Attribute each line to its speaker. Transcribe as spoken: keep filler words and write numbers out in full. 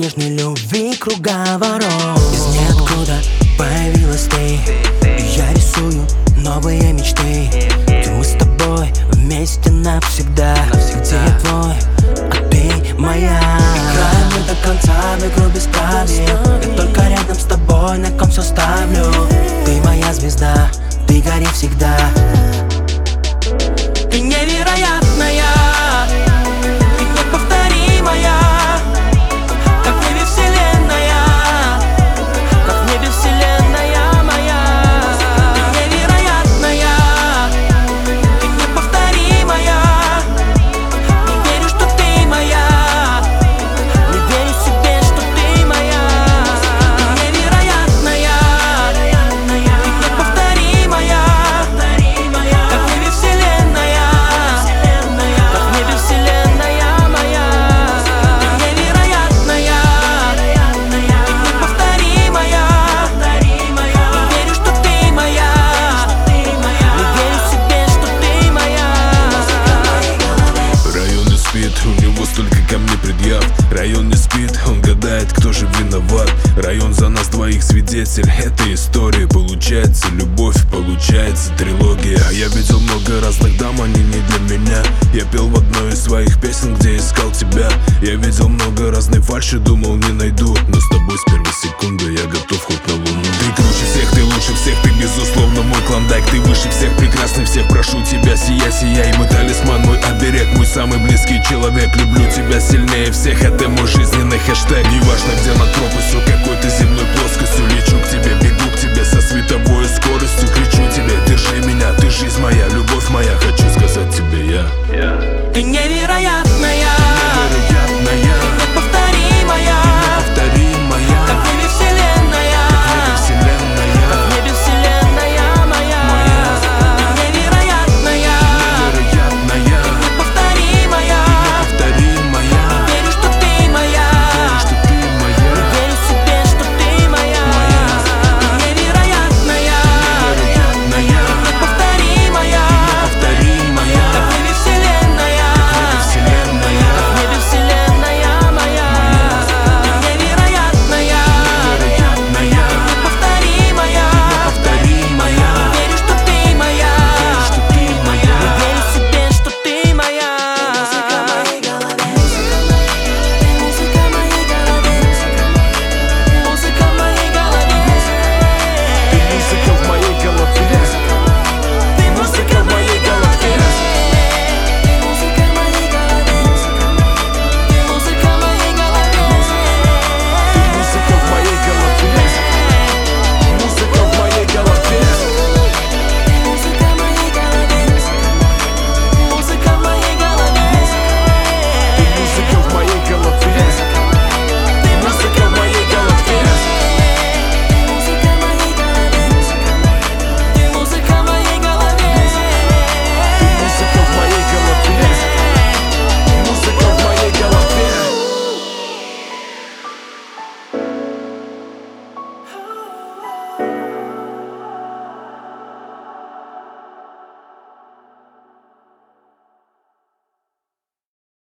Speaker 1: нежной любви круговорот. Из ниоткуда появилась ты, и я рисую новые мечты. Где мы с тобой вместе навсегда. Где я твой, а ты моя. Играем мы до конца в игру без правил. Я только рядом с тобой на ком все ставлю. Ты моя звезда, ты гори всегда. Ты невероятная, ты неповторимая, как в небе вселенная, как в небе вселенная моя. Ты невероятная, ты неповторимая, не верю, что ты моя, не верю себе, что ты моя. Ты невероятная, ты неповторимая, как в небе вселенная, как в небе вселенная моя. Ты невероятная, ты неповторимая, не верю, что ты моя, не верю себе, что ты моя.
Speaker 2: Район не спит, у него столько ко мне предъяв. Район не спит, он гадает, кто же виноват. Район за нас двоих свидетель этой истории. Получается любовь, получается трилогия. Я видел много разных дам, они не для меня. Я пел в одной из своих песен, где искал тебя. Я видел много разной фальши, думал не найду. Но с тобой с первой секунды я готов хоть на луну. Ты круче всех, ты лучше всех, ты безусловно мой клондайк. Ты выше всех, прекрасный всех, прошу тебя, сияй, сияй. Мой талисман, мой оберег, мой самый близкий человек. Люблю тебя сильнее всех, это мой жизненный хэштег. Неважно где над пропастью, какой-то земной плоскостью. Лечу к тебе, бегу к тебе со световой скоростью. Кричу тебе, держи меня, ты жизнь моя, любовь моя, хочу сказать тебе я.
Speaker 1: Ты невероятная.